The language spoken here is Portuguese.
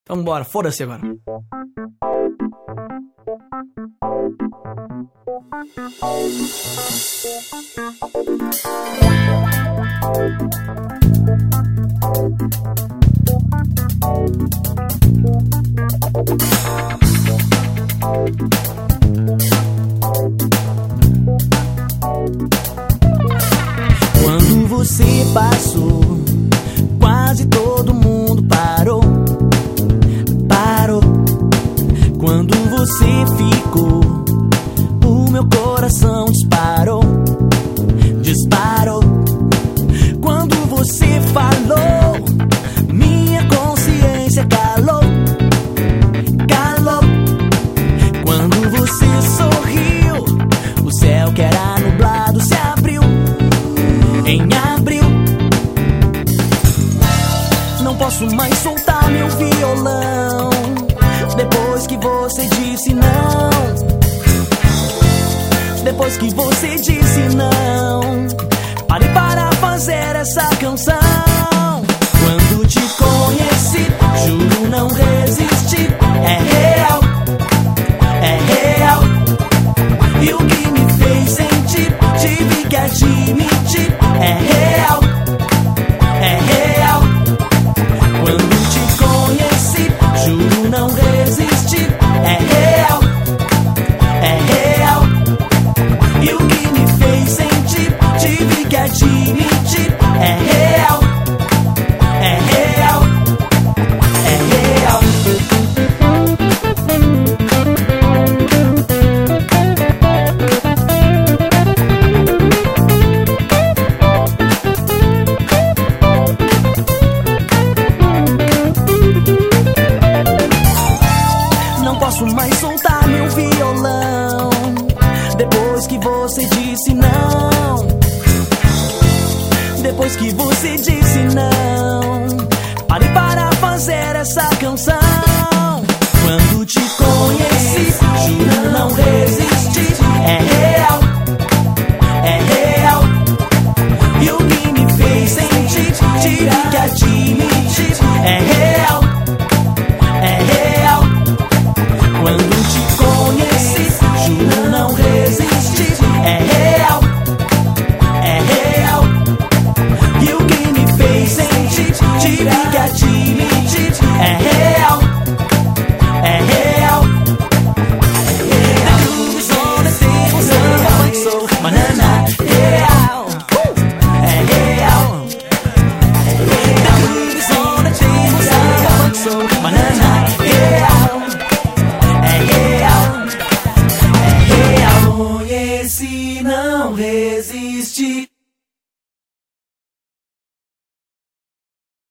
Então bora, foda-se agora. Quando você passou, quase todo mundo parou. Quando você ficou, o meu coração disparou. Quando você falou, minha consciência calou. Quando você sorriu, o céu que era nublado se abriu em abril. Não posso mais soltar meu violão depois que você disse não. Depois que você disse não, parei para fazer essa canção. Quando te conheci, juro não resisti. É real, é real. E o que me fez sentir, tive que admitir. É real, é real. Quando te conheci, juro não resisti. É real, é real. E o que me fez sentir, tive que admitir. É real, é real, é real. Não posso mais soltar meu violão depois que você disse não. Depois que você disse não, parei para fazer essa canção. Quando te conheci, juro não resisti. É real, é real. E o que me fez sentir, tive que admitir. É real, é real. Quando te conheci, juro não resisti. É real, é real. E o que me fez sentir, tive que admitir. É real, é real. The groove is on the table, so banana, real. É real. The groove is on the table, so banana, real. É real, é real. Conheci, não resisti.